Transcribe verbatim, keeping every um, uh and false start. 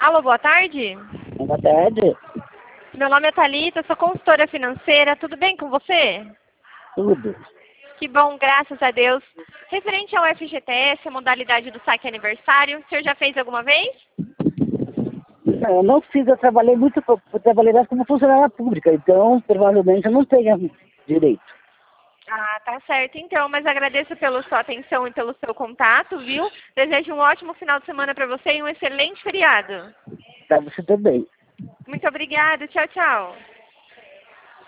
Alô, boa tarde. Boa tarde. Meu nome é Thalita, sou consultora financeira. Tudo bem com você? Tudo. Que bom, graças a Deus. Referente ao F G T S, a modalidade do saque aniversário, o senhor já fez alguma vez? Não, eu não fiz, eu trabalhei muito, eu trabalhei mais como funcionária pública, então provavelmente eu não tenho direito. Ah, tá certo então, mas agradeço pela sua atenção e pelo seu contato, viu? Desejo um ótimo final de semana para você e um excelente feriado. Tá, você também. Muito obrigada, tchau, tchau.